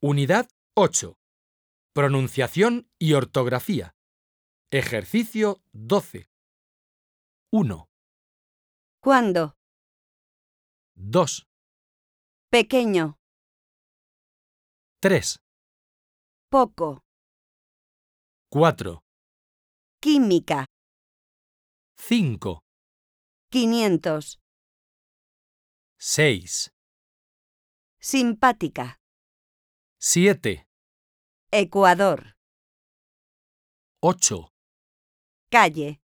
Unidad 8. Pronunciación y ortografía. Ejercicio 12. 1, ¿Cuándo? 2, Pequeño. 3, Poco. 4, Química. 5, 500. 6, Simpática. 7, Ecuador. 8, Calle.